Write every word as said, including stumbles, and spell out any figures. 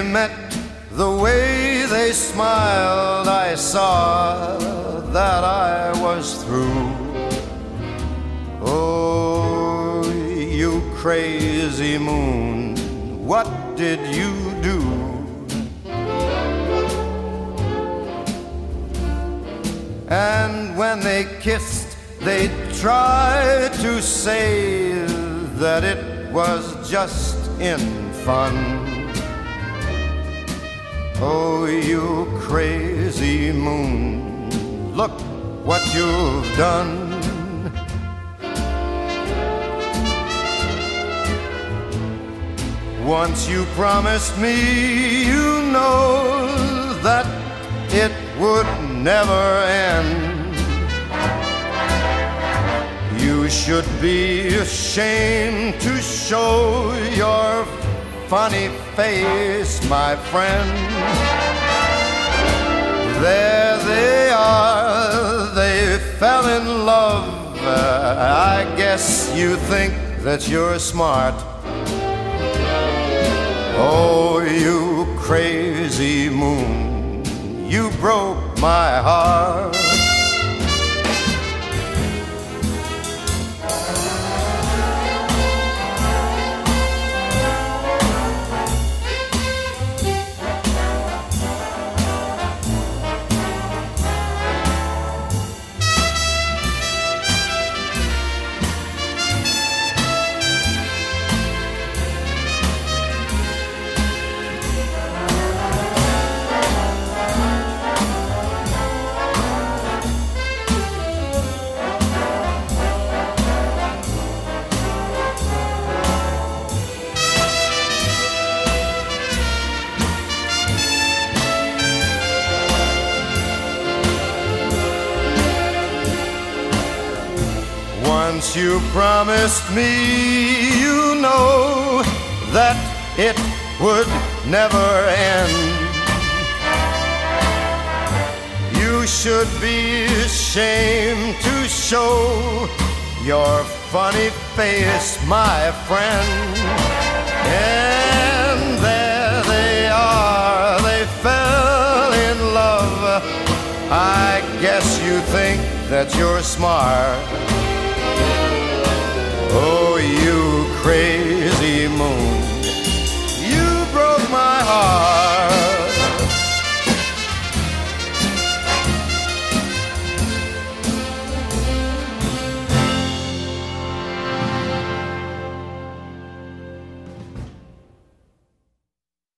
met, the way they smiled, I saw that I was through. Oh, you crazy moon, what did you do? And when they kissed, they tried to say that it was just in fun. Oh, you crazy moon, look what you've done. Once you promised me, you know, that it would never end. You should be ashamed to show your funny face, my friend. There they are, they fell in love. Uh, I guess you think that you're smart. Oh, you crazy moon, you broke my heart. Once you promised me, you know, that it would never end. You should be ashamed to show your funny face, my friend. And there they are, they fell in love. I guess you think that you're smart. Oh, you crazy moon, you broke my heart.